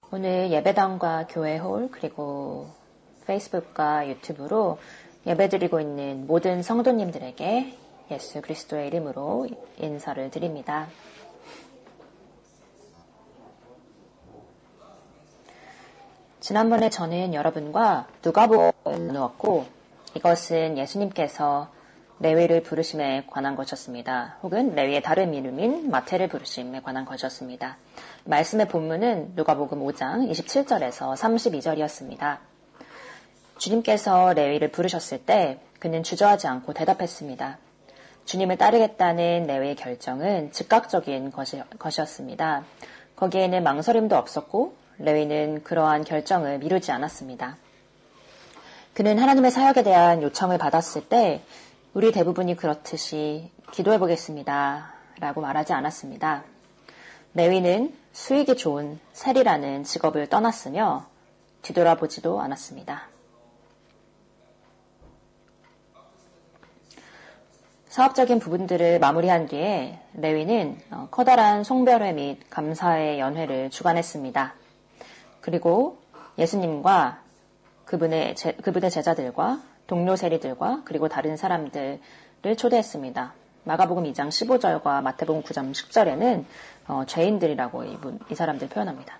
오늘 예배당과 교회홀 그리고 페이스북과 유튜브로 예배드리고 있는 모든 성도님들에게 예수 그리스도의 이름으로 인사를 드립니다. 지난번에 저는 여러분과 누가복음을 나누었고 이것은 예수님께서 레위를 부르심에 관한 것이었습니다. 혹은 레위의 다른 이름인 마태를 부르심에 관한 것이었습니다. 말씀의 본문은 누가복음 5장 27절에서 32절이었습니다. 주님께서 레위를 부르셨을 때 그는 주저하지 않고 대답했습니다. 주님을 따르겠다는 레위의 결정은 즉각적인 것이었습니다. 거기에는 망설임도 없었고 레위는 그러한 결정을 미루지 않았습니다. 그는 하나님의 사역에 대한 요청을 받았을 때 우리 대부분이 그렇듯이 기도해보겠습니다 라고 말하지 않았습니다. 레위는 수익이 좋은 세리라는 직업을 떠났으며 뒤돌아보지도 않았습니다. 사업적인 부분들을 마무리한 뒤에 레위는 커다란 송별회 및 감사의 연회를 주관했습니다. 그리고 예수님과 그분의 제자들과 동료 세리들과 그리고 다른 사람들을 초대했습니다. 마가복음 2장 15절과 마태복음 9장 10절에는 죄인들이라고 이 사람들 표현합니다.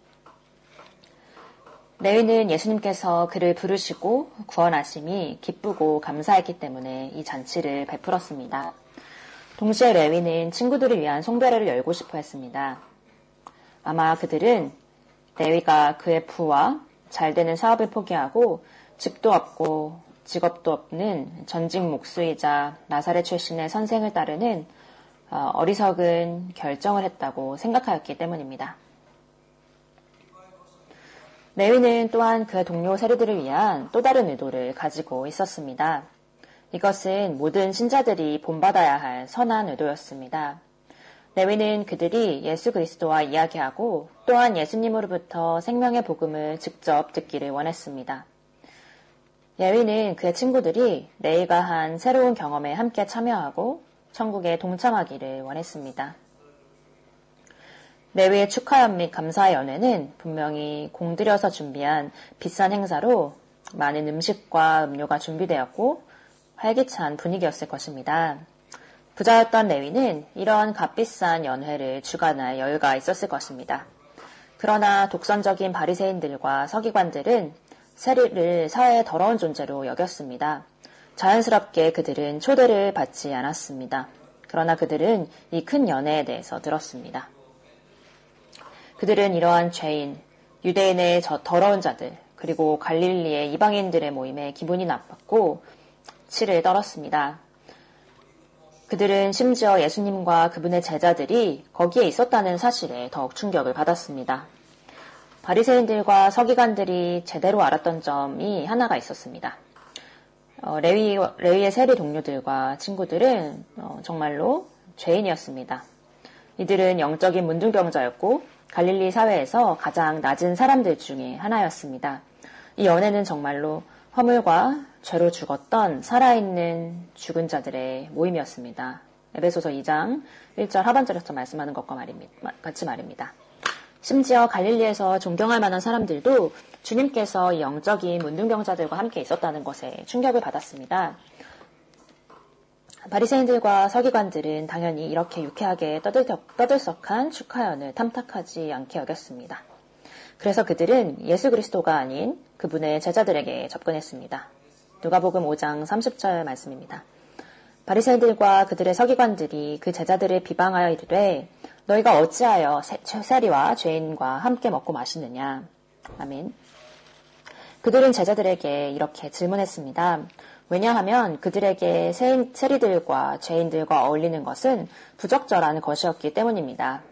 레위는 예수님께서 그를 부르시고 구원하심이 기쁘고 감사했기 때문에 이 잔치를 베풀었습니다. 동시에 레위는 친구들을 위한 송별회를 열고 싶어 했습니다. 아마 그들은 레위가 그의 부와 잘 되는 사업을 포기하고 집도 없고 직업도 없는 전직 목수이자 나사렛 출신의 선생을 따르는 어리석은 결정을 했다고 생각하였기 때문입니다. 레위는 또한 그의 동료 세리들을 위한 또 다른 의도를 가지고 있었습니다. 이것은 모든 신자들이 본받아야 할 선한 의도였습니다. 레위는 그들이 예수 그리스도와 이야기하고 또한 예수님으로부터 생명의 복음을 직접 듣기를 원했습니다. 레위는 그의 친구들이 레위가 한 새로운 경험에 함께 참여하고 천국에 동참하기를 원했습니다. 레위의 축하연 및 감사 연회는 분명히 공들여서 준비한 비싼 행사로 많은 음식과 음료가 준비되었고 활기찬 분위기였을 것입니다. 부자였던 레위는 이러한 값비싼 연회를 주관할 여유가 있었을 것입니다. 그러나 독선적인 바리새인들과 서기관들은 세리를 사회의 더러운 존재로 여겼습니다. 자연스럽게 그들은 초대를 받지 않았습니다. 그러나 그들은 이 큰 연회에 대해서 들었습니다. 그들은 이러한 죄인, 유대인의 더러운 자들, 그리고 갈릴리의 이방인들의 모임에 기분이 나빴고 치를 떨었습니다. 그들은 심지어 예수님과 그분의 제자들이 거기에 있었다는 사실에 더욱 충격을 받았습니다. 바리새인들과 서기관들이 제대로 알았던 점이 하나가 있었습니다. 레위의 세리 동료들과 친구들은 정말로 죄인이었습니다. 이들은 영적인 문둥병자였고 갈릴리 사회에서 가장 낮은 사람들 중에 하나였습니다. 이 연회는 정말로 허물과 죄로 죽었던 살아있는 죽은 자들의 모임이었습니다. 에베소서 2장 1절 하반절에서 말씀하는 것과 같이 말입니다. 심지어 갈릴리에서 존경할 만한 사람들도 주님께서 영적인 문둥병자들과 함께 있었다는 것에 충격을 받았습니다. 바리새인들과 서기관들은 당연히 이렇게 유쾌하게 떠들썩한 축하연을 탐탁하지 않게 여겼습니다. 그래서 그들은 예수 그리스도가 아닌 그분의 제자들에게 접근했습니다. 누가복음 5장 30절 말씀입니다. 바리새인들과 그들의 서기관들이 그 제자들을 비방하여 이르되 너희가 어찌하여 세리와 죄인과 함께 먹고 마시느냐. 아멘. 그들은 제자들에게 이렇게 질문했습니다. 왜냐하면 그들에게 세리들과 죄인들과 어울리는 것은 부적절한 것이었기 때문입니다.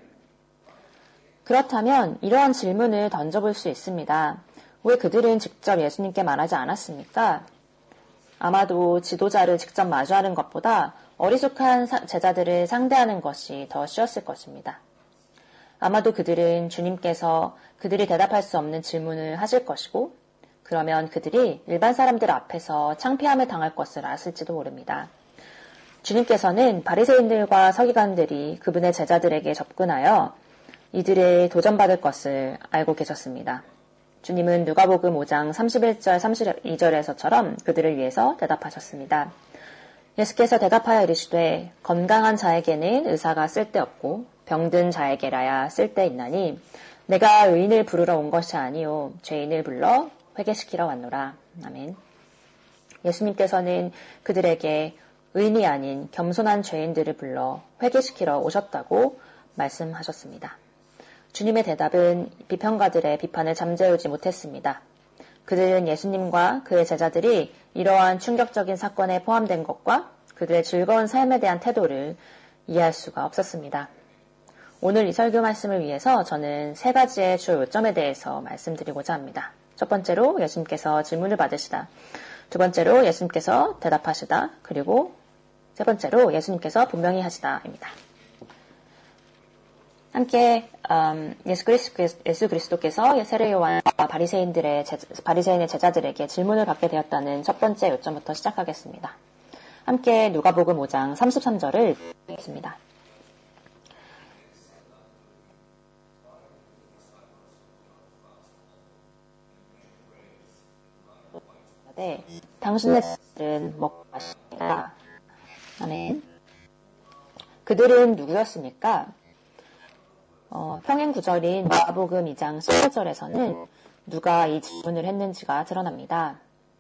그렇다면 이러한 질문을 던져볼 수 있습니다. 왜 그들은 직접 예수님께 말하지 않았습니까? 아마도 지도자를 직접 마주하는 것보다 어리숙한 제자들을 상대하는 것이 더 쉬웠을 것입니다. 아마도 그들은 주님께서 그들이 대답할 수 없는 질문을 하실 것이고 그러면 그들이 일반 사람들 앞에서 창피함을 당할 것을 알았을지도 모릅니다. 주님께서는 바리새인들과 서기관들이 그분의 제자들에게 접근하여 이들의 도전받을 것을 알고 계셨습니다. 주님은 누가복음 5장 31절 32절에서처럼 그들을 위해서 대답하셨습니다. 예수께서 대답하여 이르시되 건강한 자에게는 의사가 쓸데없고 병든 자에게라야 쓸데있나니 내가 의인을 부르러 온 것이 아니요 죄인을 불러 회개시키러 왔노라. 아멘. 예수님께서는 그들에게 의인이 아닌 겸손한 죄인들을 불러 회개시키러 오셨다고 말씀하셨습니다. 주님의 대답은 비평가들의 비판을 잠재우지 못했습니다. 그들은 예수님과 그의 제자들이 이러한 충격적인 사건에 포함된 것과 그들의 즐거운 삶에 대한 태도를 이해할 수가 없었습니다. 오늘 이 설교 말씀을 위해서 저는 3가지의 주요 요점에 대해서 말씀드리고자 합니다. 첫 번째로 예수님께서 질문을 받으시다. 두 번째로 예수님께서 대답하시다. 그리고 세 번째로 예수님께서 분명히 하시다입니다. 함께 예수 그리스도께서 세례 요한과 바리새인의 제자들에게 질문을 받게 되었다는 첫 번째 요점부터 시작하겠습니다. 함께 누가복음 5장 33절을 읽겠습니다. 네, 당신의 제자들은 먹고 마십니다. 아멘. 그들은 누구였습니까? 평행 구절인 누가복음 2장 15절에서는 누가 이 질문을 했는지가 드러납니다.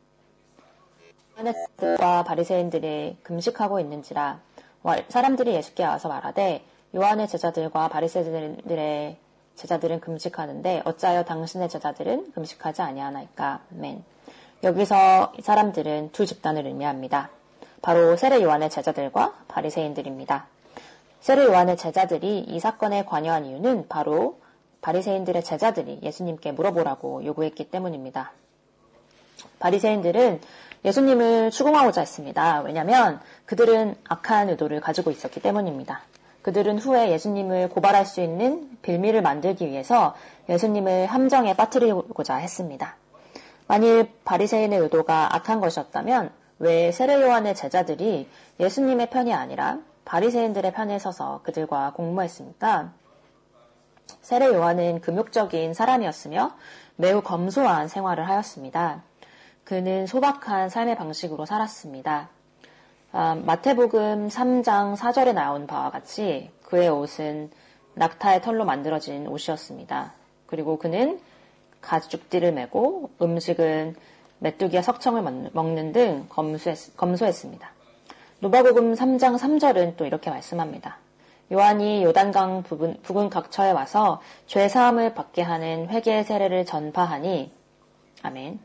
요한의 바리새인들이 금식하고 있는지라 사람들이 예수께 와서 말하되 요한의 제자들과 바리새인들의 제자들은 금식하는데 어찌하여 당신의 제자들은 금식하지 아니하나이까. 아멘. 여기서 이 사람들은 두 집단을 의미합니다. 바로 세례 요한의 제자들과 바리새인들입니다. 세례 요한의 제자들이 이 사건에 관여한 이유는 바로 바리새인들의 제자들이 예수님께 물어보라고 요구했기 때문입니다. 바리새인들은 예수님을 추궁하고자 했습니다. 왜냐하면 그들은 악한 의도를 가지고 있었기 때문입니다. 그들은 후에 예수님을 고발할 수 있는 빌미를 만들기 위해서 예수님을 함정에 빠뜨리고자 했습니다. 만일 바리새인의 의도가 악한 것이었다면 왜 세례 요한의 제자들이 예수님의 편이 아니라 바리새인들의 편에 서서 그들과 공모했습니까? 세례 요한은 금욕적인 사람이었으며 매우 검소한 생활을 하였습니다. 그는 소박한 삶의 방식으로 살았습니다. 마태복음 3장 4절에 나온 바와 같이 그의 옷은 낙타의 털로 만들어진 옷이었습니다. 그리고 그는 가죽띠를 메고 음식은 메뚜기와 석청을 먹는 등 검소했습니다. 누가복음 3장 3절은 또 이렇게 말씀합니다. 요한이 요단강 부근 각처에 와서 죄 사함을 받게 하는 회개의 세례를 전파하니 아멘.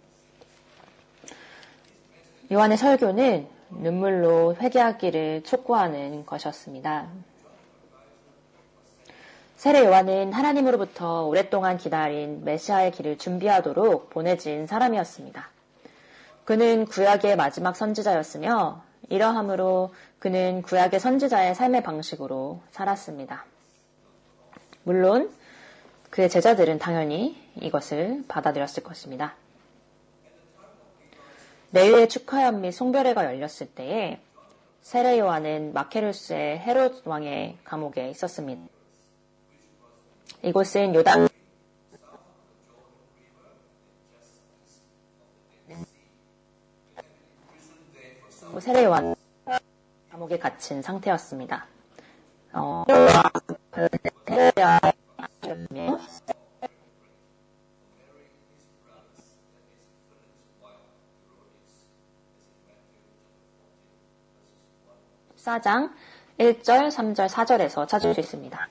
요한의 설교는 눈물로 회개하기를 촉구하는 것이었습니다. 세례 요한은 하나님으로부터 오랫동안 기다린 메시아의 길을 준비하도록 보내진 사람이었습니다. 그는 구약의 마지막 선지자였으며 이러함으로 그는 구약의 선지자의 삶의 방식으로 살았습니다. 물론 그의 제자들은 당연히 이것을 받아들였을 것입니다. 내일의 축하연 및 송별회가 열렸을 때에 세례 요한은 마케루스의 헤롯 왕의 감옥에 있었습니다. 이곳은 요단 세례 요한 감옥에 갇힌 상태였습니다. 사장 1절, 3절, 4절에서 찾을 수 있습니다.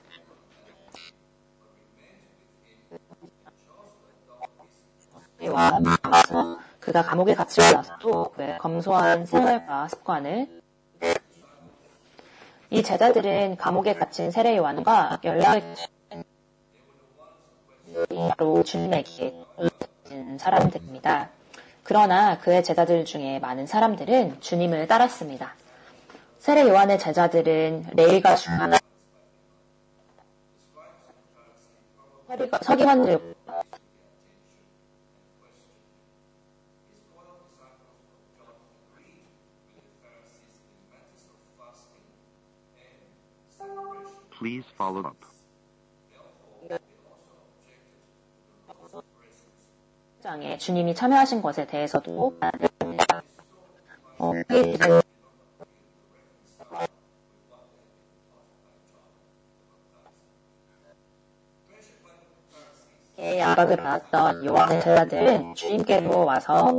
그가 감옥에 갇히고 나서도 그의 검소한 생활과 습관을 이 제자들은 감옥에 갇힌 세례 요한과 연락을 바로 주님에게 온 사람들입니다. 그러나 그의 제자들 중에 많은 사람들은 주님을 따랐습니다. 세례 요한의 제자들은 레위가 중요한 서기관들 Please follow up. 16장에 주님이 참여하신 것에 대해서도 압박을 받았던 요한의 제자들은 주님께로 와서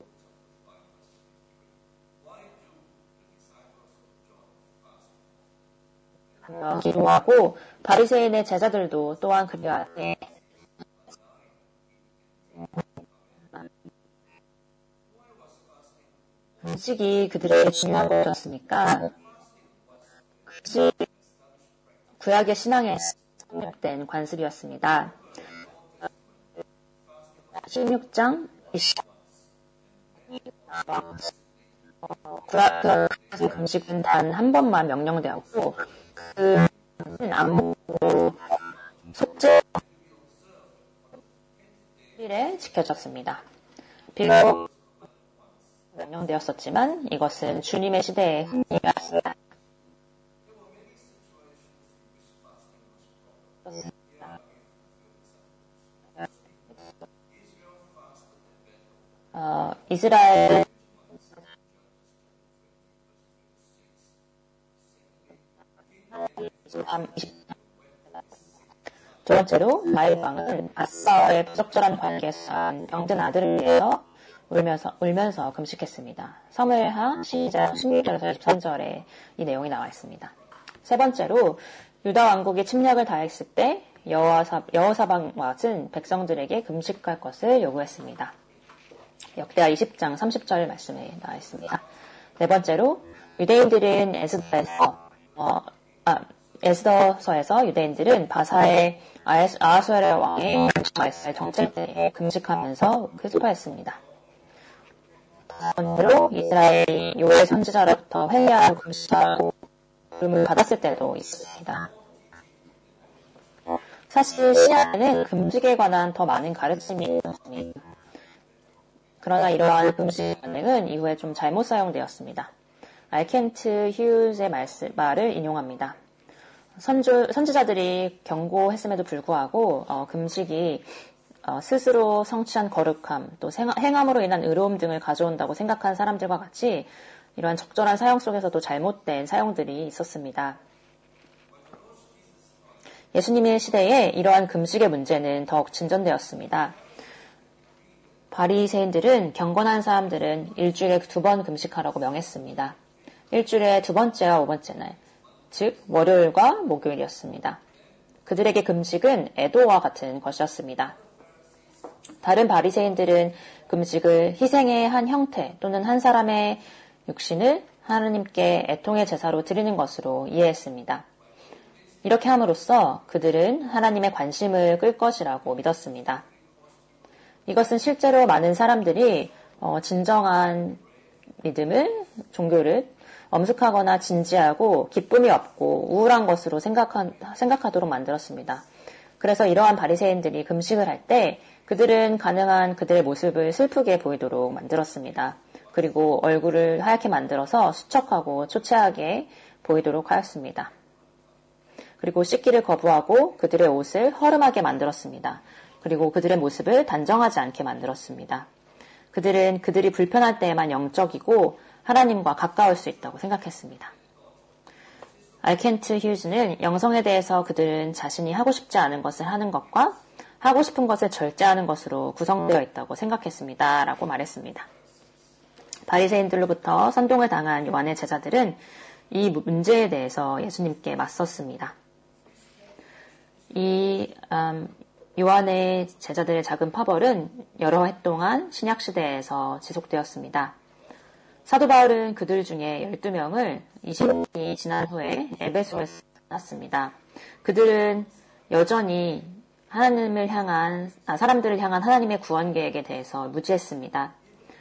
기도하고 바리새인의 제자들도 또한 그리하되 금식이 그들에게 중요한 것이었으니까 구약의 신앙에 성립된 관습이었습니다. 16장 20 구약에서 금식은 단 한 번만 명령되었고 그는 안 먹고 속죄 일에 지켜졌습니다. 비록 명령되었었지만 이것은 주님의 시대의 흥미였습니다. 이스라엘 두 번째로 다윗 왕은 아사와의 부적절한 관계에서 병든 아들을 위해서 울면서 금식했습니다. 사무엘하 12장 16절에서 23절에 이 내용이 나와 있습니다. 세 번째로 유다 왕국이 침략을 다했을 때 여호사밧 왕은 백성들에게 금식할 것을 요구했습니다. 역대하 20장 30절 말씀에 나와 있습니다. 네 번째로 유대인들은 에스더서에서 유대인들은 바사의 아하수에르 왕의 정책 때에 금식하면서 슬퍼했습니다. 두 번째로 이스라엘이 요엘 선지자로부터 회개하고 금식하고 부름을 받았을 때도 있습니다. 사실 신약에는 금식에 관한 더 많은 가르침이 있었습니다. 그러나 이러한 금식 관행은 이후에 좀 잘못 사용되었습니다. 알켄트 휴즈의 말을 인용합니다. 선지자들이 경고했음에도 불구하고 금식이 스스로 성취한 거룩함, 또 행함으로 인한 의로움 등을 가져온다고 생각한 사람들과 같이 이러한 적절한 사용 속에서도 잘못된 사용들이 있었습니다. 예수님의 시대에 이러한 금식의 문제는 더욱 진전되었습니다. 바리새인들은 경건한 사람들은 일주일에 2번 금식하라고 명했습니다. 일주일에 두 번째와 5번째 날, 즉 월요일과 목요일이었습니다. 그들에게 금식은 애도와 같은 것이었습니다. 다른 바리새인들은 금식을 희생의 한 형태 또는 한 사람의 육신을 하나님께 애통의 제사로 드리는 것으로 이해했습니다. 이렇게 함으로써 그들은 하나님의 관심을 끌 것이라고 믿었습니다. 이것은 실제로 많은 사람들이 진정한 믿음을, 종교를 엄숙하거나 진지하고 기쁨이 없고 우울한 것으로 생각하도록 만들었습니다. 그래서 이러한 바리새인들이 금식을 할 때 그들은 가능한 그들의 모습을 슬프게 보이도록 만들었습니다. 그리고 얼굴을 하얗게 만들어서 수척하고 초췌하게 보이도록 하였습니다. 그리고 씻기를 거부하고 그들의 옷을 허름하게 만들었습니다. 그리고 그들의 모습을 단정하지 않게 만들었습니다. 그들은 그들이 불편할 때에만 영적이고 하나님과 가까울 수 있다고 생각했습니다. 알켄트 휴즈는 영성에 대해서 그들은 자신이 하고 싶지 않은 것을 하는 것과 하고 싶은 것을 절제하는 것으로 구성되어 있다고 생각했습니다. 라고 말했습니다. 바리새인들로부터 선동을 당한 요한의 제자들은 이 문제에 대해서 예수님께 맞섰습니다. 이 요한의 제자들의 작은 파벌은 여러 해 동안 신약시대에서 지속되었습니다. 사도 바울은 그들 중에 12명을 20년이 지난 후에 에베소에서 만났습니다. 그들은 여전히 사람들을 향한 하나님의 구원 계획에 대해서 무지했습니다.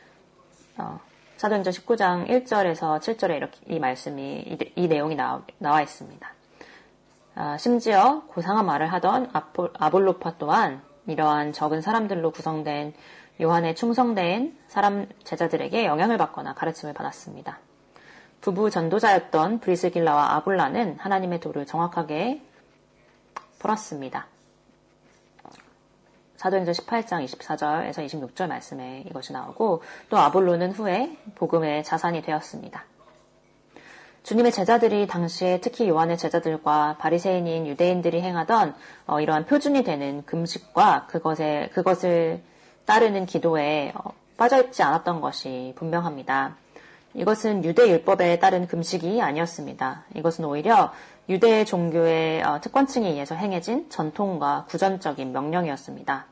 사도행전 19장 1절에서 7절에 이렇게 이 내용이 나와 있습니다. 심지어 고상한 말을 하던 아볼로파 또한 이러한 적은 사람들로 구성된 요한의 충성된 사람 제자들에게 영향을 받거나 가르침을 받았습니다. 부부 전도자였던 브리스길라와 아굴라는 하나님의 도를 정확하게 풀었습니다. 사도행전 18장 24절에서 26절 말씀에 이것이 나오고 또 아볼로는 후에 복음의 자산이 되었습니다. 주님의 제자들이 당시에 특히 요한의 제자들과 바리새인인 유대인들이 행하던 이러한 표준이 되는 금식과 그것을 따르는 기도에 빠져있지 않았던 것이 분명합니다. 이것은 유대 율법에 따른 금식이 아니었습니다. 이것은 오히려 유대 종교의 특권층에 의해서 행해진 전통과 구전적인 명령이었습니다.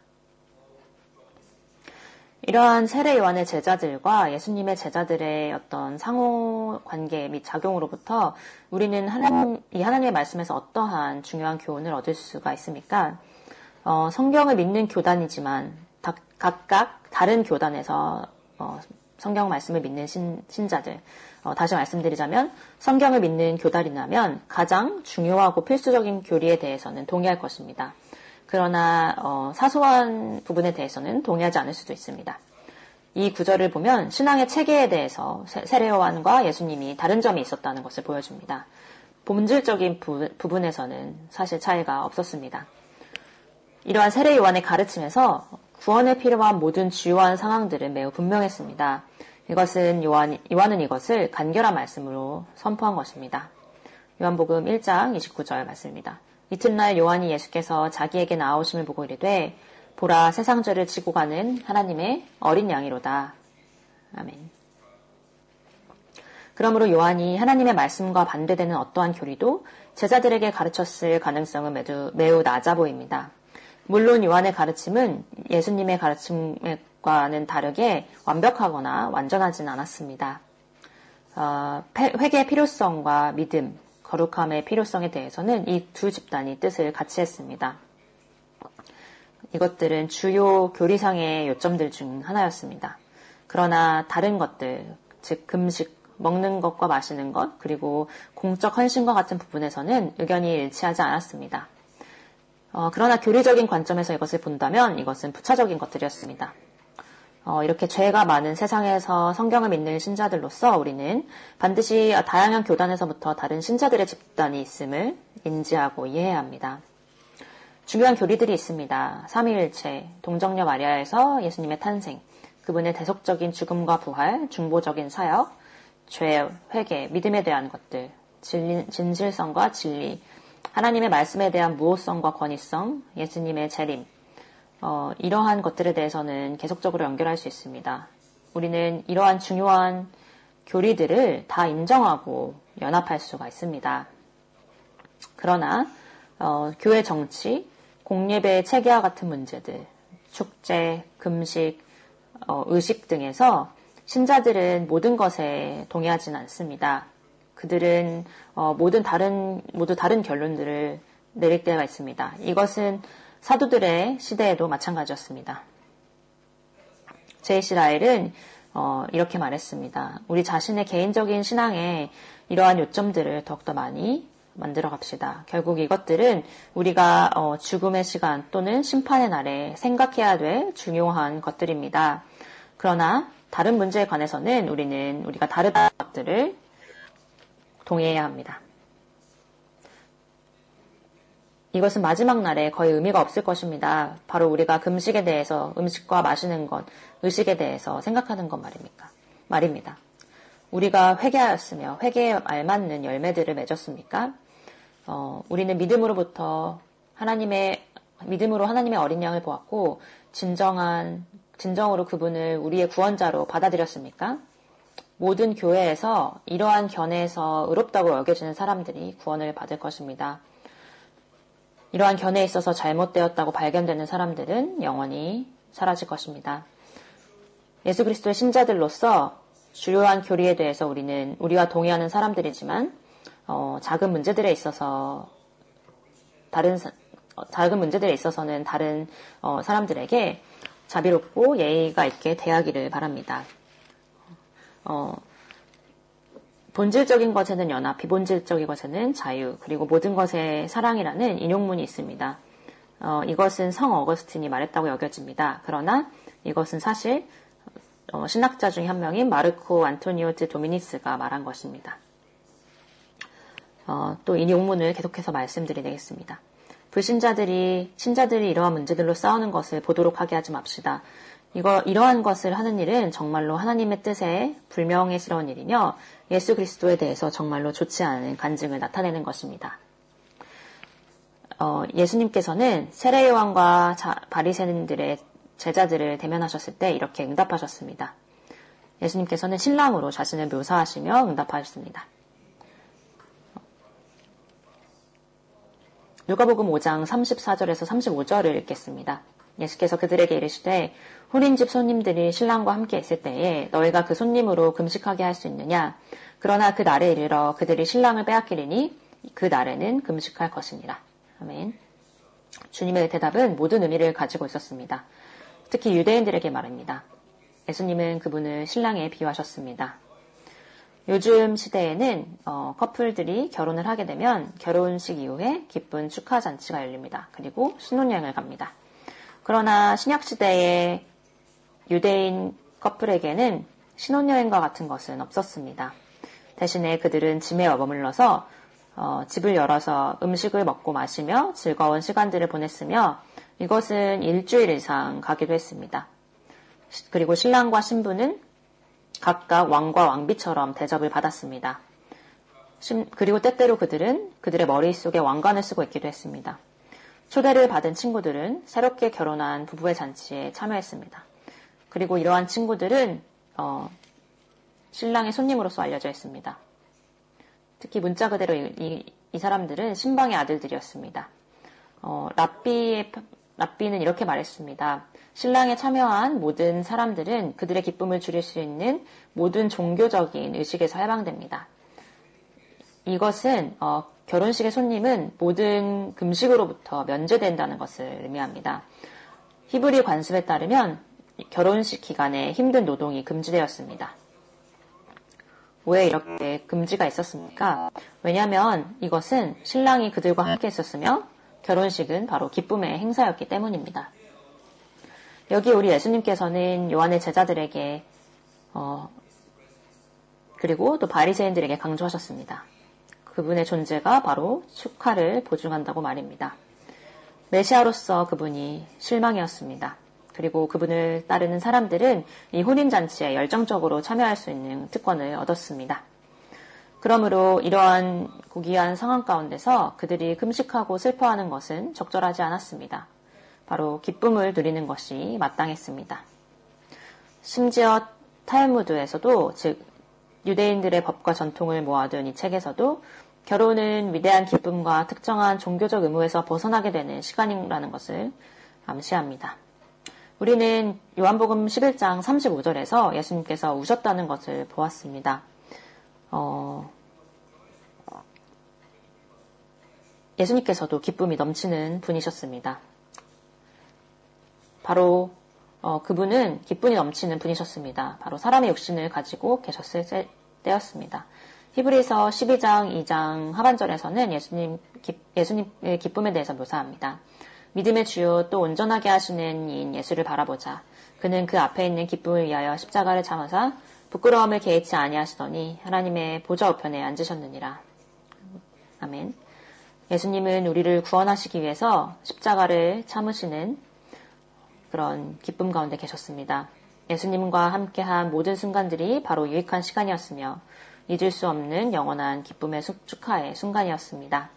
이러한 세례 요한의 제자들과 예수님의 제자들의 어떤 상호 관계 및 작용으로부터 우리는 하나님의 말씀에서 어떠한 중요한 교훈을 얻을 수가 있습니까? 성경을 믿는 교단이지만 각각 다른 교단에서 성경 말씀을 믿는 신자들, 다시 말씀드리자면 성경을 믿는 교단이라면 가장 중요하고 필수적인 교리에 대해서는 동의할 것입니다. 그러나 사소한 부분에 대해서는 동의하지 않을 수도 있습니다. 이 구절을 보면 신앙의 체계에 대해서 세례 요한과 예수님이 다른 점이 있었다는 것을 보여줍니다. 본질적인 부분에서는 사실 차이가 없었습니다. 이러한 세례 요한의 가르침에서 구원에 필요한 모든 주요한 상황들은 매우 분명했습니다. 요한은 이것을 간결한 말씀으로 선포한 것입니다. 요한복음 1장 29절 말씀입니다. 이튿날 요한이 예수께서 자기에게 나아오심을 보고 이르되 보라 세상 죄를 지고 가는 하나님의 어린 양이로다. 아멘. 그러므로 요한이 하나님의 말씀과 반대되는 어떠한 교리도 제자들에게 가르쳤을 가능성은 매우 낮아 보입니다. 물론 요한의 가르침은 예수님의 가르침과는 다르게 완벽하거나 완전하지는 않았습니다. 회개의 필요성과 믿음, 거룩함의 필요성에 대해서는 이 두 집단이 뜻을 같이 했습니다. 이것들은 주요 교리상의 요점들 중 하나였습니다. 그러나 다른 것들, 즉 금식, 먹는 것과 마시는 것, 그리고 공적 헌신과 같은 부분에서는 의견이 일치하지 않았습니다. 그러나 교리적인 관점에서 이것을 본다면 이것은 부차적인 것들이었습니다. 이렇게 죄가 많은 세상에서 성경을 믿는 신자들로서 우리는 반드시 다양한 교단에서부터 다른 신자들의 집단이 있음을 인지하고 이해해야 합니다. 중요한 교리들이 있습니다. 삼위일체, 동정녀 마리아에서 예수님의 탄생, 그분의 대속적인 죽음과 부활, 중보적인 사역, 죄, 회개, 믿음에 대한 것들, 진실성과 진리, 하나님의 말씀에 대한 무호성과 권위성, 예수님의 재림, 이러한 것들에 대해서는 계속적으로 연결할 수 있습니다. 우리는 이러한 중요한 교리들을 다 인정하고 연합할 수가 있습니다. 그러나 교회 정치, 공예배 체계와 같은 문제들, 축제, 금식, 의식 등에서 신자들은 모든 것에 동의하지는 않습니다. 그들은 모두 다른 결론들을 내릴 때가 있습니다. 이것은 사도들의 시대에도 마찬가지였습니다. 제이씨 라일은 이렇게 말했습니다. 우리 자신의 개인적인 신앙에 이러한 요점들을 더욱더 많이 만들어 갑시다. 결국 이것들은 우리가 죽음의 시간 또는 심판의 날에 생각해야 될 중요한 것들입니다. 그러나 다른 문제에 관해서는 우리가 다르다는 것들을 동의해야 합니다. 이것은 마지막 날에 거의 의미가 없을 것입니다. 바로 우리가 금식에 대해서, 음식과 마시는 것, 의식에 대해서 생각하는 것 말입니다. 우리가 회개하였으며 회개에 알맞는 열매들을 맺었습니까? 우리는 믿음으로 하나님의 어린 양을 보았고 진정으로 그분을 우리의 구원자로 받아들였습니까? 모든 교회에서 이러한 견해에서 의롭다고 여겨지는 사람들이 구원을 받을 것입니다. 이러한 견해에 있어서 잘못되었다고 발견되는 사람들은 영원히 사라질 것입니다. 예수 그리스도의 신자들로서 주요한 교리에 대해서 우리와 동의하는 사람들이지만 작은 문제들에 있어서는 다른 사람들에게 자비롭고 예의가 있게 대하기를 바랍니다. 본질적인 것에는 연합, 비본질적인 것에는 자유, 그리고 모든 것에 사랑이라는 인용문이 있습니다. 이것은 성 어거스틴이 말했다고 여겨집니다. 그러나 이것은 사실 신학자 중 한 명인 마르코 안토니오 드 도미니스가 말한 것입니다. 또 인용문을 계속해서 말씀드리겠습니다. 신자들이 이러한 문제들로 싸우는 것을 보도록 하게 하지 맙시다. 이러한 것을 하는 일은 정말로 하나님의 뜻에 불명예스러운 일이며 예수 그리스도에 대해서 정말로 좋지 않은 간증을 나타내는 것입니다. 예수님께서는 세례 요한과 바리새인들의 제자들을 대면하셨을 때 이렇게 응답하셨습니다. 예수님께서는 신랑으로 자신을 묘사하시며 응답하셨습니다. 누가복음 5장 34절에서 35절을 읽겠습니다. 예수께서 그들에게 이르시되 혼인집 손님들이 신랑과 함께 있을 때에 너희가 그 손님으로 금식하게 할 수 있느냐? 그러나 그 날에 이르러 그들이 신랑을 빼앗기리니 그 날에는 금식할 것이니라. 아멘. 주님의 대답은 모든 의미를 가지고 있었습니다. 특히 유대인들에게 말입니다. 예수님은 그분을 신랑에 비유하셨습니다. 요즘 시대에는 커플들이 결혼을 하게 되면 결혼식 이후에 기쁜 축하 잔치가 열립니다. 그리고 신혼여행을 갑니다. 그러나 신약시대의 유대인 커플에게는 신혼여행과 같은 것은 없었습니다. 대신에 그들은 집에 머물러서 집을 열어서 음식을 먹고 마시며 즐거운 시간들을 보냈으며 이것은 일주일 이상 가기도 했습니다. 그리고 신랑과 신부는 각각 왕과 왕비처럼 대접을 받았습니다. 그리고 때때로 그들은 그들의 머릿속에 왕관을 쓰고 있기도 했습니다. 초대를 받은 친구들은 새롭게 결혼한 부부의 잔치에 참여했습니다. 그리고 이러한 친구들은 신랑의 손님으로서 알려져 있습니다. 특히 문자 그대로 이 사람들은 신방의 아들들이었습니다. 랍비는 이렇게 말했습니다. 신랑에 참여한 모든 사람들은 그들의 기쁨을 줄일 수 있는 모든 종교적인 의식에서 해방됩니다. 이것은 결혼식의 손님은 모든 금식으로부터 면제된다는 것을 의미합니다. 히브리 관습에 따르면 결혼식 기간에 힘든 노동이 금지되었습니다. 왜 이렇게 금지가 있었습니까? 왜냐하면 이것은 신랑이 그들과 함께 있었으며 결혼식은 바로 기쁨의 행사였기 때문입니다. 여기 우리 예수님께서는 요한의 제자들에게 그리고 또 바리새인들에게 강조하셨습니다. 그분의 존재가 바로 축하를 보증한다고 말입니다. 메시아로서 그분이 실망이었습니다. 그리고 그분을 따르는 사람들은 이 혼인잔치에 열정적으로 참여할 수 있는 특권을 얻었습니다. 그러므로 이러한 고귀한 상황 가운데서 그들이 금식하고 슬퍼하는 것은 적절하지 않았습니다. 바로 기쁨을 누리는 것이 마땅했습니다. 심지어 탈무드에서도 즉 유대인들의 법과 전통을 모아둔 이 책에서도 결혼은 위대한 기쁨과 특정한 종교적 의무에서 벗어나게 되는 시간이라는 것을 암시합니다. 우리는 요한복음 11장 35절에서 예수님께서 우셨다는 것을 보았습니다. 예수님께서도 기쁨이 넘치는 분이셨습니다. 바로 그분은 기쁨이 넘치는 분이셨습니다. 바로 사람의 육신을 가지고 계셨을 때였습니다. 히브리서 12장 2장 하반절에서는 예수님의 기쁨에 대해서 묘사합니다. 믿음의 주요 또 온전하게 하시는 이인 예수를 바라보자. 그는 그 앞에 있는 기쁨을 위하여 십자가를 참으사 부끄러움을 개의치 아니하시더니 하나님의 보좌 우편에 앉으셨느니라. 아멘. 예수님은 우리를 구원하시기 위해서 십자가를 참으시는 그런 기쁨 가운데 계셨습니다. 예수님과 함께한 모든 순간들이 바로 유익한 시간이었으며 잊을 수 없는 영원한 기쁨의 축하의 순간이었습니다.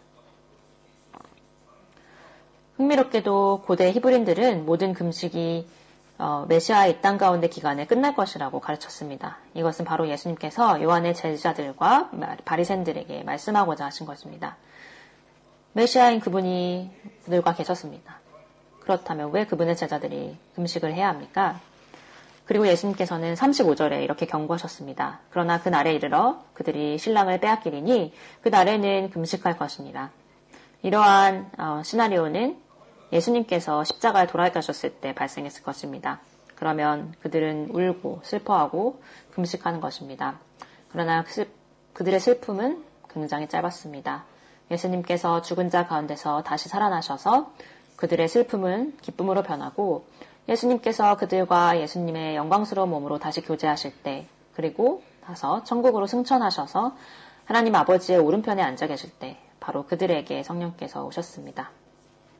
흥미롭게도 고대 히브리인들은 모든 금식이 메시아의 이 땅 가운데 기간에 끝날 것이라고 가르쳤습니다. 이것은 바로 예수님께서 요한의 제자들과 바리새인들에게 말씀하고자 하신 것입니다. 메시아인 그분이 그들과 계셨습니다. 그렇다면 왜 그분의 제자들이 금식을 해야 합니까? 그리고 예수님께서는 35절에 이렇게 경고하셨습니다. 그러나 그 날에 이르러 그들이 신랑을 빼앗기리니 그 날에는 금식할 것이니라. 이러한 시나리오는 예수님께서 십자가에 돌아가셨을 때 발생했을 것입니다. 그러면 그들은 울고 슬퍼하고 금식하는 것입니다. 그러나 그들의 슬픔은 굉장히 짧았습니다. 예수님께서 죽은 자 가운데서 다시 살아나셔서 그들의 슬픔은 기쁨으로 변하고 예수님께서 그들과 예수님의 영광스러운 몸으로 다시 교제하실 때 그리고 나서 천국으로 승천하셔서 하나님 아버지의 오른편에 앉아 계실 때 바로 그들에게 성령께서 오셨습니다.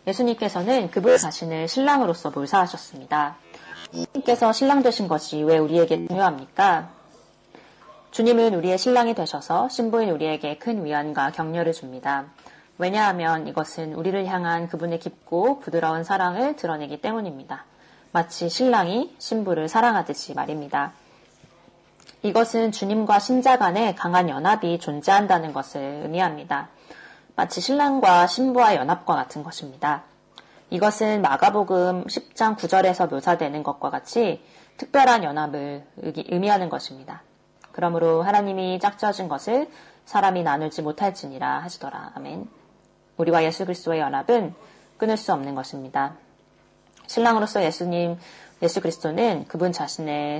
예수님께서는 그분 자신을 신랑으로서 묘사하셨습니다. 주님께서 신랑 되신 것이 왜 우리에게 중요합니까? 주님은 우리의 신랑이 되셔서 신부인 우리에게 큰 위안과 격려를 줍니다. 왜냐하면 이것은 우리를 향한 그분의 깊고 부드러운 사랑을 드러내기 때문입니다. 마치 신랑이 신부를 사랑하듯이 말입니다. 이것은 주님과 신자 간에 강한 연합이 존재한다는 것을 의미합니다. 마치 신랑과 신부와 연합과 같은 것입니다. 이것은 마가복음 10장 9절에서 묘사되는 것과 같이 특별한 연합을 의미하는 것입니다. 그러므로 하나님이 짝지어진 것을 사람이 나누지 못할지니라 하시더라. 아멘. 우리와 예수 그리스도의 연합은 끊을 수 없는 것입니다. 신랑으로서 예수 그리스도는 그분 자신의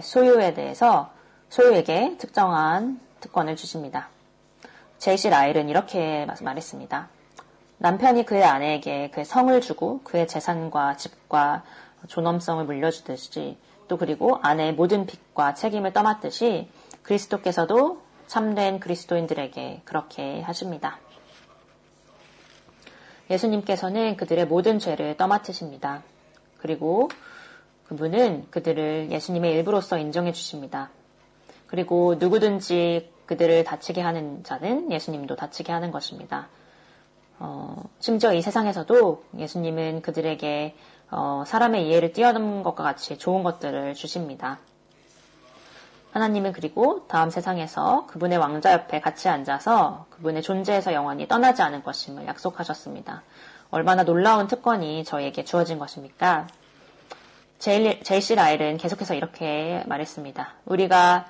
소유에게 특정한 특권을 주십니다. 제이시 라일은 이렇게 말했습니다. 남편이 그의 아내에게 그의 성을 주고 그의 재산과 집과 존엄성을 물려주듯이 또 그리고 아내의 모든 빚과 책임을 떠맡듯이 그리스도께서도 참된 그리스도인들에게 그렇게 하십니다. 예수님께서는 그들의 모든 죄를 떠맡으십니다. 그리고 그분은 그들을 예수님의 일부로서 인정해 주십니다. 그리고 누구든지 그들을 다치게 하는 자는 예수님도 다치게 하는 것입니다. 심지어 이 세상에서도 예수님은 그들에게 사람의 이해를 뛰어넘는 것과 같이 좋은 것들을 주십니다. 하나님은 그리고 다음 세상에서 그분의 왕자 옆에 같이 앉아서 그분의 존재에서 영원히 떠나지 않을 것임을 약속하셨습니다. 얼마나 놀라운 특권이 저희에게 주어진 것입니까? 제이시 라일은 계속해서 이렇게 말했습니다. 우리가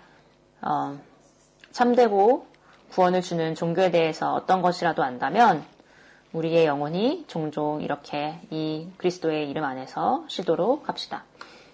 참되고 구원을 주는 종교에 대해서 어떤 것이라도 안다면 우리의 영혼이 종종 이렇게 이 그리스도의 이름 안에서 쉬도록 합시다.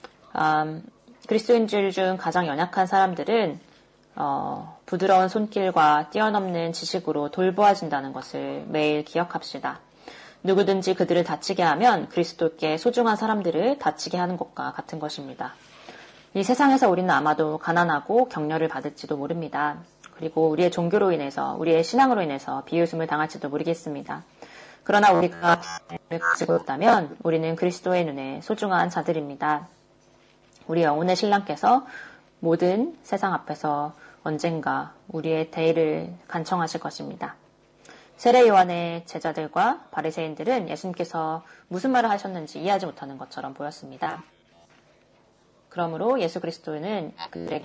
그리스도인들 중 가장 연약한 사람들은 부드러운 손길과 뛰어넘는 지식으로 돌보아진다는 것을 매일 기억합시다. 누구든지 그들을 다치게 하면 그리스도께 소중한 사람들을 다치게 하는 것과 같은 것입니다. 이 세상에서 우리는 아마도 가난하고 격려를 받을지도 모릅니다. 그리고 우리의 종교로 인해서, 우리의 신앙으로 인해서 비웃음을 당할지도 모르겠습니다. 그러나 우리가 구원을 가지고 있다면 우리는 그리스도의 눈에 소중한 자들입니다. 우리 영혼의 신랑께서 모든 세상 앞에서 언젠가 우리의 대의를 간청하실 것입니다. 세례 요한의 제자들과 바리새인들은 예수님께서 무슨 말을 하셨는지 이해하지 못하는 것처럼 보였습니다. 그러므로 예수 그리스도는 그들에게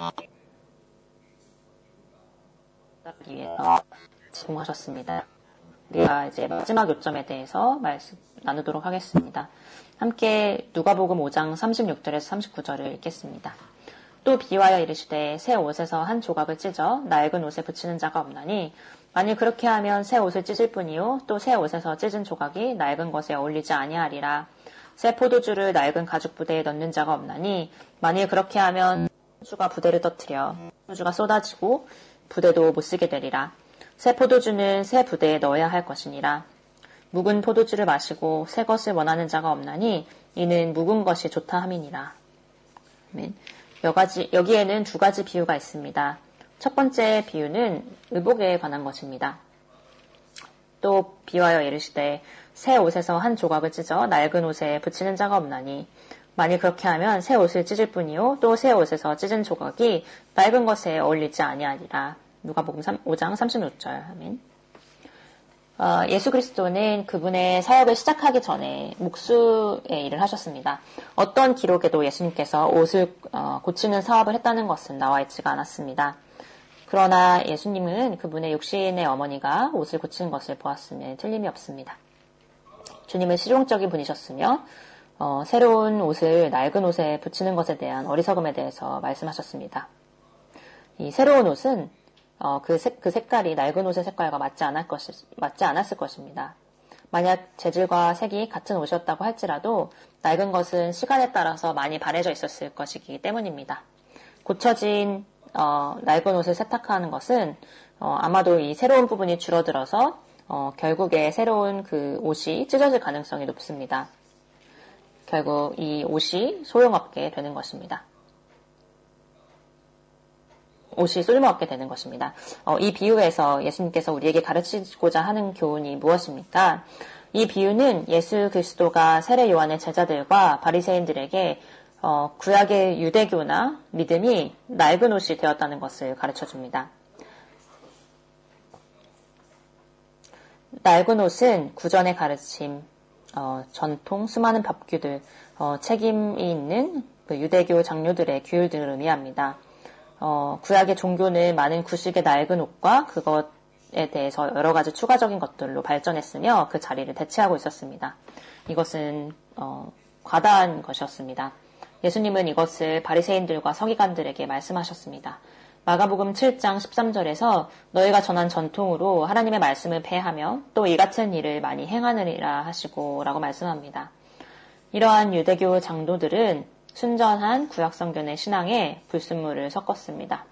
위해서 제공하셨습니다. 우리가 이제 마지막 요점에 대해서 나누도록 하겠습니다. 함께 누가복음 5장 36절에서 39절을 읽겠습니다. 또 비유하여 이르시되 새 옷에서 한 조각을 찢어 낡은 옷에 붙이는 자가 없나니 만일 그렇게 하면 새 옷을 찢을 뿐이요 또 새 옷에서 찢은 조각이 낡은 것에 어울리지 아니하리라. 새 포도주를 낡은 가죽 부대에 넣는 자가 없나니 만일 그렇게 하면 포도주가 부대를 터뜨려 포도주가 쏟아지고 부대도 못 쓰게 되리라. 새 포도주는 새 부대에 넣어야 할 것이니라. 묵은 포도주를 마시고 새 것을 원하는 자가 없나니 이는 묵은 것이 좋다 함이니라. 아멘. 여기에는 두 가지 비유가 있습니다. 첫 번째 비유는 의복에 관한 것입니다. 또 비유하여 이르시되 새 옷에서 한 조각을 찢어 낡은 옷에 붙이는 자가 없나니 만일 그렇게 하면 새 옷을 찢을 뿐이요 또 새 옷에서 찢은 조각이 낡은 것에 어울리지 아니하리라. 누가복음 5장 36절. 아멘. 예수 그리스도는 그분의 사역을 시작하기 전에 목수의 일을 하셨습니다. 어떤 기록에도 예수님께서 옷을 고치는 사업을 했다는 것은 나와 있지가 않았습니다. 그러나 예수님은 그분의 육신의 어머니가 옷을 고치는 것을 보았음에 틀림이 없습니다. 주님은 실용적인 분이셨으며 새로운 옷을 낡은 옷에 붙이는 것에 대한 어리석음에 대해서 말씀하셨습니다. 이 새로운 옷은 그 색깔이 낡은 옷의 색깔과 맞지 않았을 것입니다. 만약 재질과 색이 같은 옷이었다고 할지라도 낡은 것은 시간에 따라서 많이 바래져 있었을 것이기 때문입니다. 고쳐진 낡은 옷을 세탁하는 것은 아마도 이 새로운 부분이 줄어들어서 결국에 새로운 그 옷이 찢어질 가능성이 높습니다. 결국 이 옷이 소용없게 되는 것입니다. 옷이 쓸모없게 되는 것입니다. 이 비유에서 예수님께서 우리에게 가르치고자 하는 교훈이 무엇입니까? 이 비유는 예수 그리스도가 세례 요한의 제자들과 바리새인들에게 구약의 유대교나 믿음이 낡은 옷이 되었다는 것을 가르쳐줍니다. 낡은 옷은 구전의 가르침, 전통, 수많은 법규들, 책임이 있는 그 유대교 장로들의 규율들을 의미합니다. 구약의 종교는 많은 구식의 낡은 옷과 그것에 대해서 여러 가지 추가적인 것들로 발전했으며 그 자리를 대체하고 있었습니다. 이것은 과다한 것이었습니다. 예수님은 이것을 바리새인들과 서기관들에게 말씀하셨습니다. 마가복음 7장 13절에서 너희가 전한 전통으로 하나님의 말씀을 폐하며 또 이 같은 일을 많이 행하느니라 하시고 라고 말씀합니다. 이러한 유대교 장로들은 순전한 구약성경의 신앙에 불순물을 섞었습니다.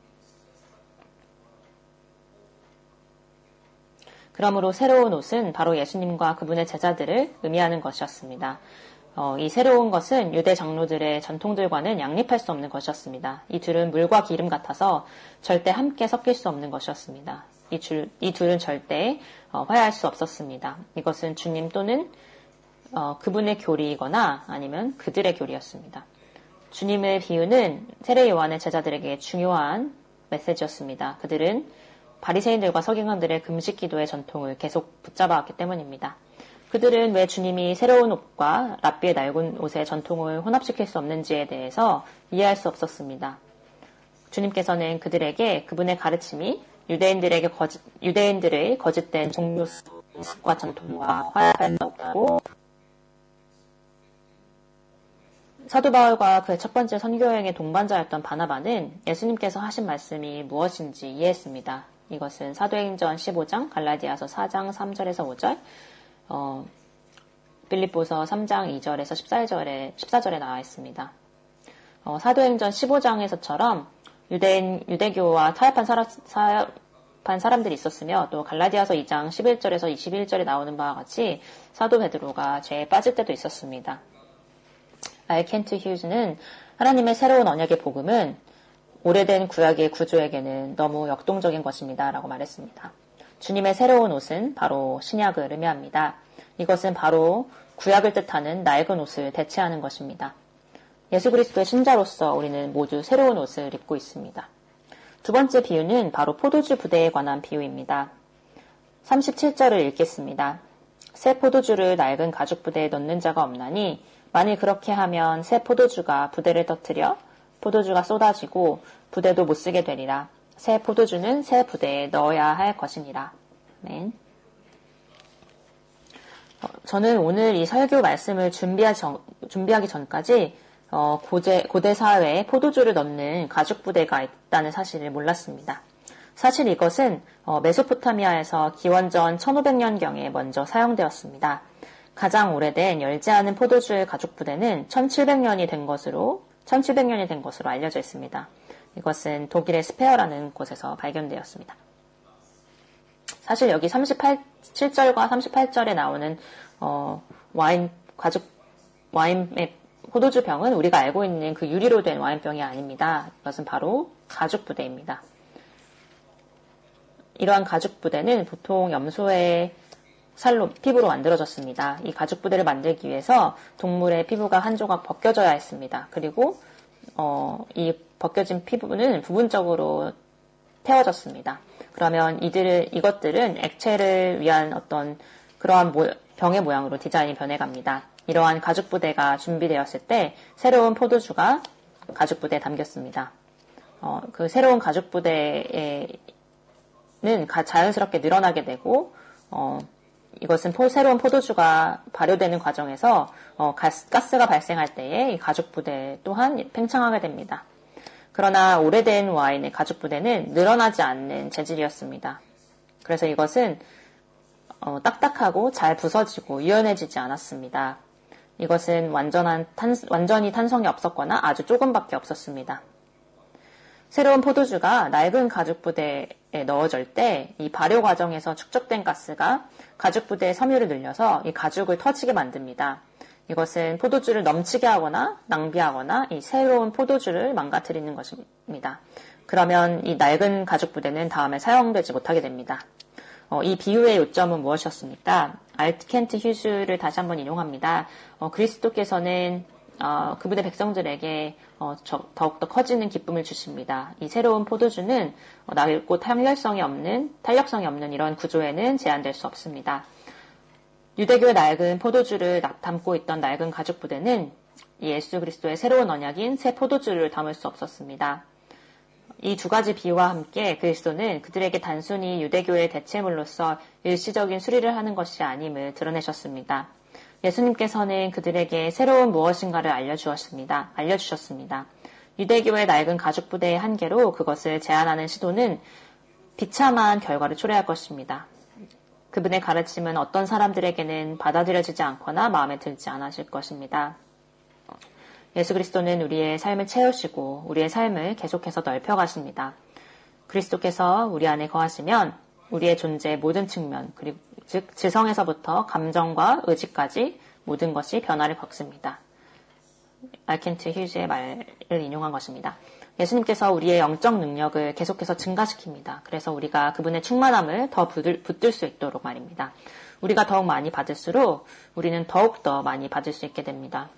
그러므로 새로운 옷은 바로 예수님과 그분의 제자들을 의미하는 것이었습니다. 이 새로운 것은 유대 장로들의 전통들과는 양립할 수 없는 것이었습니다. 이 둘은 물과 기름 같아서 절대 함께 섞일 수 없는 것이었습니다. 이 둘은 절대 화해할 수 없었습니다. 이것은 주님 또는 그분의 교리이거나 아니면 그들의 교리였습니다. 주님의 비유는 세례 요한의 제자들에게 중요한 메시지였습니다. 그들은 바리새인들과 서기관들의 금식 기도의 전통을 계속 붙잡아왔기 때문입니다. 그들은 왜 주님이 새로운 옷과 랍비의 낡은 옷의 전통을 혼합시킬 수 없는지에 대해서 이해할 수 없었습니다. 주님께서는 그들에게 그분의 가르침이 유대인들의 거짓된 종교습과 전통과 화합할 수 없다고 사도 바울과 그의 첫 번째 선교여행의 동반자였던 바나바는 예수님께서 하신 말씀이 무엇인지 이해했습니다. 이것은 사도행전 15장, 갈라디아서 4장 3절에서 5절, 빌립보서 3장 2절에서 14절에 나와 있습니다. 사도행전 15장에서처럼 유대교와 타협한 사람들이 있었으며 또 갈라디아서 2장 11절에서 21절에 나오는 바와 같이 사도 베드로가 죄에 빠질 때도 있었습니다. 알켄트 휴즈는 하나님의 새로운 언약의 복음은 오래된 구약의 구조에게는 너무 역동적인 것입니다. 라고 말했습니다. 주님의 새로운 옷은 바로 신약을 의미합니다. 이것은 바로 구약을 뜻하는 낡은 옷을 대체하는 것입니다. 예수 그리스도의 신자로서 우리는 모두 새로운 옷을 입고 있습니다. 두 번째 비유는 바로 포도주 부대에 관한 비유입니다. 37절을 읽겠습니다. 새 포도주를 낡은 가죽 부대에 넣는 자가 없나니 만일 그렇게 하면 새 포도주가 부대를 터뜨려 포도주가 쏟아지고 부대도 못 쓰게 되리라. 새 포도주는 새 부대에 넣어야 할 것이니라. 아멘. 저는 오늘 이 설교 말씀을 준비하기 전까지 고대 사회에 포도주를 넣는 가죽 부대가 있다는 사실을 몰랐습니다. 사실 이것은 메소포타미아에서 기원전 1500년경에 먼저 사용되었습니다. 가장 오래된 열지 않은 포도주의 가죽 부대는 1700년이 된 것으로 알려져 있습니다. 이것은 독일의 스페어라는 곳에서 발견되었습니다. 사실 여기 37절과 38절에 나오는 와인의 포도주 병은 우리가 알고 있는 그 유리로 된 와인병이 아닙니다. 이것은 바로 가죽 부대입니다. 이러한 가죽 부대는 보통 염소의 살로 피부로 만들어졌습니다. 이 가죽 부대를 만들기 위해서 동물의 피부가 한 조각 벗겨져야 했습니다. 그리고 이 벗겨진 피부는 부분적으로 태워졌습니다. 그러면 이것들은 액체를 위한 어떤 그러한 병의 모양으로 디자인이 변해갑니다. 이러한 가죽 부대가 준비되었을 때 새로운 포도주가 가죽 부대에 담겼습니다. 그 새로운 가죽 부대는 자연스럽게 늘어나게 되고 이것은 새로운 포도주가 발효되는 과정에서 가스가 발생할 때에 이 가죽 부대 또한 팽창하게 됩니다. 그러나 오래된 와인의 가죽 부대는 늘어나지 않는 재질이었습니다. 그래서 이것은 딱딱하고 잘 부서지고 유연해지지 않았습니다. 이것은 완전히 탄성이 없었거나 아주 조금밖에 없었습니다. 새로운 포도주가 낡은 가죽 부대에 넣어질 때 이 발효 과정에서 축적된 가스가 가죽 부대의 섬유를 늘려서 이 가죽을 터지게 만듭니다. 이것은 포도주를 넘치게 하거나 낭비하거나 이 새로운 포도주를 망가뜨리는 것입니다. 그러면 이 낡은 가죽 부대는 다음에 사용되지 못하게 됩니다. 이 비유의 요점은 무엇이었습니까? 알켄트 휴즈를 다시 한번 인용합니다. 그리스도께서는 그분의 백성들에게 더욱더 커지는 기쁨을 주십니다. 이 새로운 포도주는 낡고 탄력성이 없는 이런 구조에는 제한될 수 없습니다. 유대교의 낡은 포도주를 담고 있던 낡은 가죽 부대는 예수 그리스도의 새로운 언약인 새 포도주를 담을 수 없었습니다. 이 두 가지 비유와 함께 그리스도는 그들에게 단순히 유대교의 대체물로서 일시적인 수리를 하는 것이 아님을 드러내셨습니다. 예수님께서는 그들에게 새로운 무엇인가를 알려주셨습니다. 유대교의 낡은 가죽 부대의 한계로 그것을 제한하는 시도는 비참한 결과를 초래할 것입니다. 그분의 가르침은 어떤 사람들에게는 받아들여지지 않거나 마음에 들지 않으실 것입니다. 예수 그리스도는 우리의 삶을 채우시고 우리의 삶을 계속해서 넓혀가십니다. 그리스도께서 우리 안에 거하시면 우리의 존재의 모든 측면, 그리고 즉 지성에서부터 감정과 의지까지 모든 것이 변화를 겪습니다. 알켄트 휴즈의 말을 인용한 것입니다. 예수님께서 우리의 영적 능력을 계속해서 증가시킵니다. 그래서 우리가 그분의 충만함을 더 붙들 수 있도록 말입니다. 우리가 더욱 많이 받을수록 우리는 더욱 더 많이 받을 수 있게 됩니다.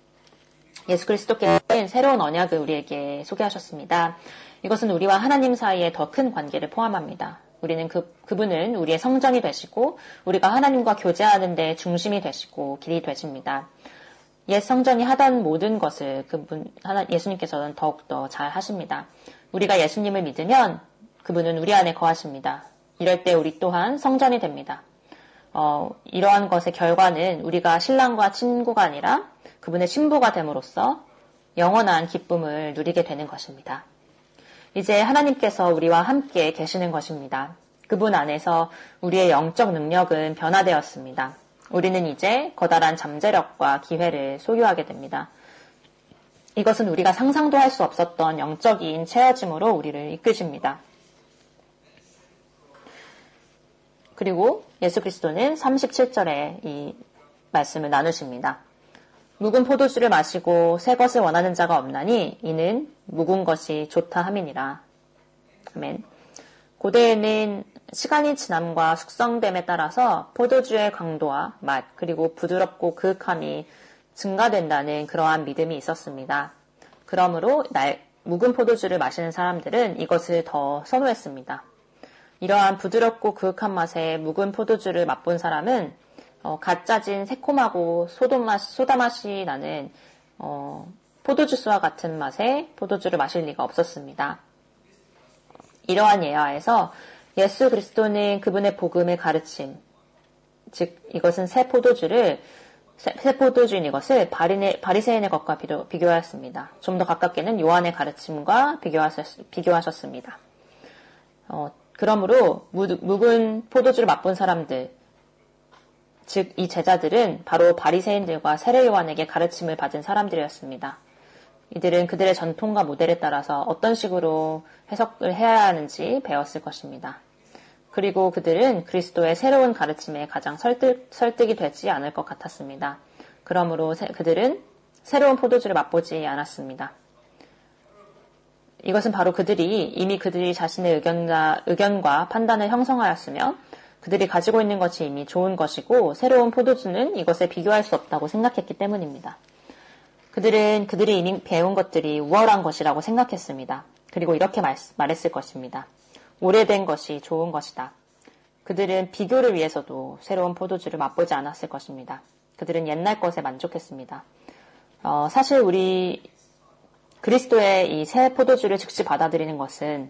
예수 그리스도께서는 새로운 언약을 우리에게 소개하셨습니다. 이것은 우리와 하나님 사이에 더 큰 관계를 포함합니다. 우리는 그분은 우리의 성전이 되시고 우리가 하나님과 교제하는 데 중심이 되시고 길이 되십니다. 옛 성전이 하던 모든 것을 예수님께서는 더욱더 잘 하십니다. 우리가 예수님을 믿으면 그분은 우리 안에 거하십니다. 이럴 때 우리 또한 성전이 됩니다. 이러한 것의 결과는 우리가 신랑과 친구가 아니라 그분의 신부가 됨으로써 영원한 기쁨을 누리게 되는 것입니다. 이제 하나님께서 우리와 함께 계시는 것입니다. 그분 안에서 우리의 영적 능력은 변화되었습니다. 우리는 이제 커다란 잠재력과 기회를 소유하게 됩니다. 이것은 우리가 상상도 할 수 없었던 영적인 채워짐으로 우리를 이끄십니다. 그리고 예수 그리스도는 37절에 이 말씀을 나누십니다. 묵은 포도주를 마시고 새 것을 원하는 자가 없나니 이는 묵은 것이 좋다 함이니라. 아멘. 고대에는 시간이 지남과 숙성됨에 따라서 포도주의 강도와 맛 그리고 부드럽고 그윽함이 증가된다는 그러한 믿음이 있었습니다. 그러므로 묵은 포도주를 마시는 사람들은 이것을 더 선호했습니다. 이러한 부드럽고 그윽한 맛의 묵은 포도주를 맛본 사람은 갓 짜진 새콤하고 소다 맛이 나는 포도주스와 같은 맛의 포도주를 마실 리가 없었습니다. 이러한 예화에서 예수 그리스도는 그분의 복음의 가르침, 즉 이것은 새 포도주인 이것을 바리새인의 것과 비교하였습니다. 좀 더 가깝게는 요한의 가르침과 비교하셨습니다. 그러므로 묵은 포도주를 맛본 사람들, 즉 이 제자들은 바로 바리새인들과 세례 요한에게 가르침을 받은 사람들이었습니다. 이들은 그들의 전통과 모델에 따라서 어떤 식으로 해석을 해야 하는지 배웠을 것입니다. 그리고 그들은 그리스도의 새로운 가르침에 가장 설득이 되지 않을 것 같았습니다. 그러므로 그들은 새로운 포도주를 맛보지 않았습니다. 이것은 바로 이미 그들이 자신의 의견과 판단을 형성하였으며 그들이 가지고 있는 것이 이미 좋은 것이고 새로운 포도주는 이것에 비교할 수 없다고 생각했기 때문입니다. 그들이 이미 배운 것들이 우월한 것이라고 생각했습니다. 그리고 이렇게 말했을 것입니다. 오래된 것이 좋은 것이다. 그들은 비교를 위해서도 새로운 포도주를 맛보지 않았을 것입니다. 그들은 옛날 것에 만족했습니다. 사실 우리 그리스도의 이 새 포도주를 즉시 받아들이는 것을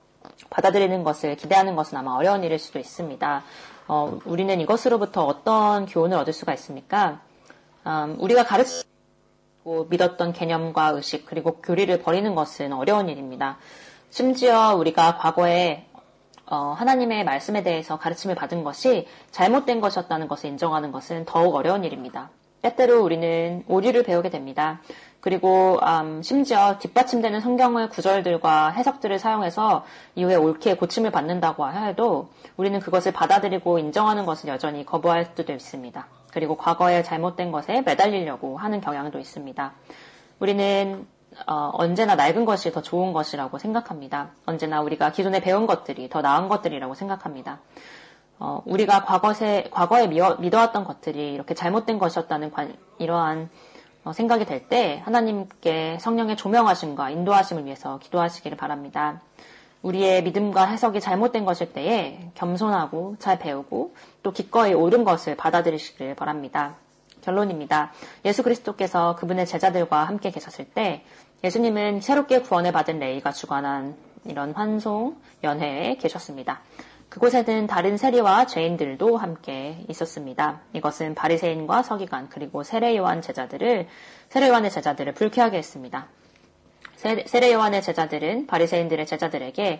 기대하는 것은 아마 어려운 일일 수도 있습니다. 우리는 이것으로부터 어떤 교훈을 얻을 수가 있습니까? 우리가 가르치고 믿었던 개념과 의식 그리고 교리를 버리는 것은 어려운 일입니다. 심지어 우리가 과거에 하나님의 말씀에 대해서 가르침을 받은 것이 잘못된 것이었다는 것을 인정하는 것은 더욱 어려운 일입니다. 때때로 우리는 오류를 배우게 됩니다. 그리고 심지어 뒷받침되는 성경의 구절들과 해석들을 사용해서 이후에 옳게 고침을 받는다고 해도 우리는 그것을 받아들이고 인정하는 것을 여전히 거부할 수도 있습니다. 그리고 과거의 잘못된 것에 매달리려고 하는 경향도 있습니다. 우리는 언제나 낡은 것이 더 좋은 것이라고 생각합니다. 언제나 우리가 기존에 배운 것들이 더 나은 것들이라고 생각합니다. 우리가 과거에 믿어왔던 것들이 이렇게 잘못된 것이었다는 이러한 생각이 될 때 하나님께 성령의 조명하심과 인도하심을 위해서 기도하시기를 바랍니다. 우리의 믿음과 해석이 잘못된 것일 때에 겸손하고 잘 배우고 또 기꺼이 옳은 것을 받아들이시기를 바랍니다. 결론입니다. 예수 그리스도께서 그분의 제자들과 함께 계셨을 때 예수님은 새롭게 구원을 받은 레위가 주관한 이런 환송 연회에 계셨습니다. 그곳에는 다른 세리와 죄인들도 함께 있었습니다. 이것은 바리새인과 서기관 그리고 세례요한의 제자들을 불쾌하게 했습니다. 세례요한의 제자들은 바리새인들의 제자들에게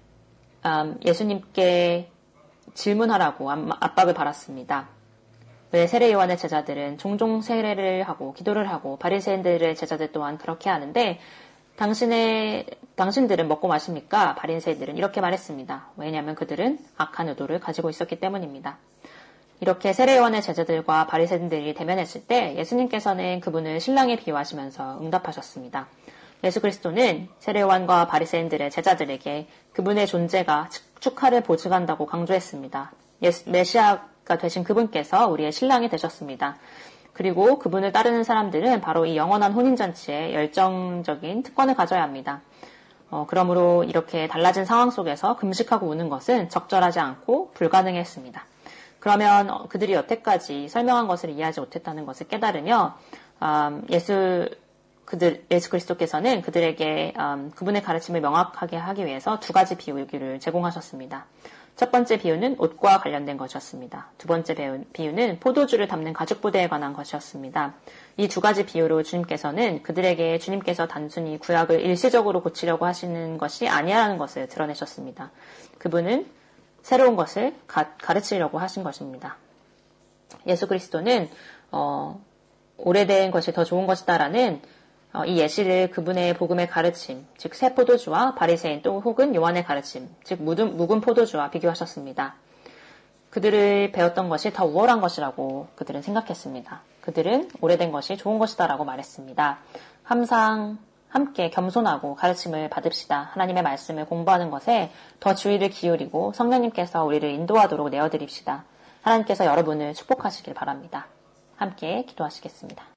예수님께 질문하라고 압박을 받았습니다. 왜 세례요한의 제자들은 종종 세례를 하고 기도를 하고 바리새인들의 제자들 또한 그렇게 하는데 당신들은 먹고 마십니까? 바리새인들은 이렇게 말했습니다. 왜냐하면 그들은 악한 의도를 가지고 있었기 때문입니다. 이렇게 세례요한의 제자들과 바리새인들이 대면했을 때 예수님께서는 그분을 신랑에 비유하시면서 응답하셨습니다. 예수 그리스도는 세례요한과 바리새인들의 제자들에게 그분의 존재가 축하를 보증한다고 강조했습니다. 메시아가 되신 그분께서 우리의 신랑이 되셨습니다. 그리고 그분을 따르는 사람들은 바로 이 영원한 혼인잔치에 열정적인 특권을 가져야 합니다. 그러므로 이렇게 달라진 상황 속에서 금식하고 우는 것은 적절하지 않고 불가능했습니다. 그러면 그들이 여태까지 설명한 것을 이해하지 못했다는 것을 깨달으며 예수 그리스도께서는 그들에게 그분의 가르침을 명확하게 하기 위해서 두 가지 비유를 제공하셨습니다. 첫 번째 비유는 옷과 관련된 것이었습니다. 두 번째 비유는 포도주를 담는 가죽부대에 관한 것이었습니다. 이 두 가지 비유로 주님께서는 그들에게 주님께서 단순히 구약을 일시적으로 고치려고 하시는 것이 아니라는 것을 드러내셨습니다. 그분은 새로운 것을 가르치려고 하신 것입니다. 예수 그리스도는 오래된 것이 더 좋은 것이다라는 이 예시를 그분의 복음의 가르침, 즉 새 포도주와 바리새인 또 혹은 요한의 가르침, 즉 묵은 포도주와 비교하셨습니다. 그들을 배웠던 것이 더 우월한 것이라고 그들은 생각했습니다. 그들은 오래된 것이 좋은 것이다라고 말했습니다. 항상 함께 겸손하고 가르침을 받읍시다. 하나님의 말씀을 공부하는 것에 더 주의를 기울이고 성령님께서 우리를 인도하도록 내어드립시다. 하나님께서 여러분을 축복하시길 바랍니다. 함께 기도하시겠습니다.